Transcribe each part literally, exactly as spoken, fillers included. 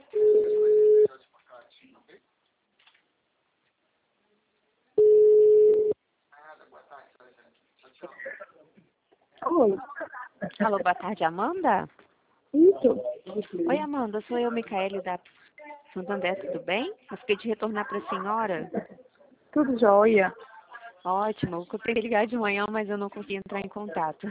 Oi. Alô, boa tarde, Amanda? Isso. Oi, Amanda, sou eu, Micaele, da Santander, tudo bem? Eu fiquei de retornar para a senhora. Tudo jóia. Ótimo, eu tentei ligar de manhã, mas eu não consegui entrar em contato.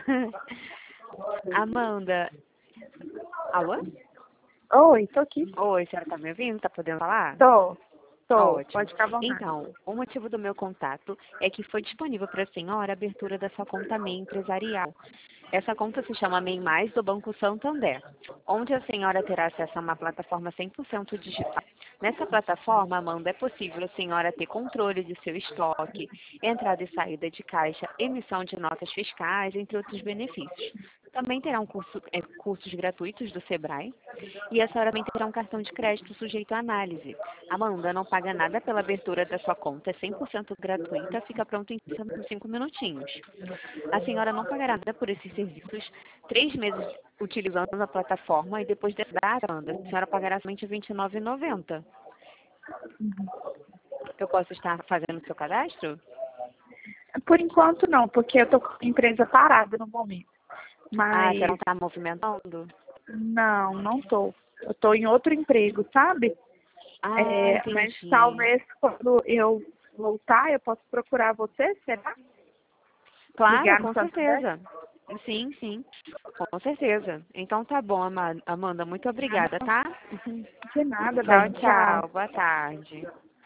Amanda, alô? Oi, tô aqui. Oi, a senhora está me ouvindo? Está podendo falar? Tô. Tô. Ótimo. Pode ficar à vontade. Então, o motivo do meu contato é que foi disponível para a senhora a abertura da sua conta MEI empresarial. Essa conta se chama MEI Mais do Banco Santander, onde a senhora terá acesso a uma plataforma cem por cento digital. Nessa plataforma, Amanda, é possível a senhora ter controle de seu estoque, entrada e saída de caixa, emissão de notas fiscais, entre outros benefícios. Também terá um curso, é, cursos gratuitos do Sebrae e a senhora também terá um cartão de crédito sujeito à análise. Amanda não paga nada pela abertura da sua conta, é cem por cento gratuita, fica pronto em cinco minutinhos. A senhora não pagará nada por esses serviços, três meses utilizando a plataforma e depois dessa data, Amanda, a senhora pagará somente vinte e nove reais e noventa centavos. Eu posso estar fazendo o seu cadastro? Por enquanto não, porque eu tô com a empresa parada no momento. Ah, você não Mas está movimentando? não, não tô. Eu tô em outro emprego, sabe? Ah, É, mas entendi. talvez quando eu voltar eu possa procurar você, será? Claro, Ligar no com Santander? certeza. Sim, sim, com certeza. Então tá bom, Ama- Amanda, muito obrigada, tá? De nada, Tchau, bem. Tchau. tchau. Boa tarde.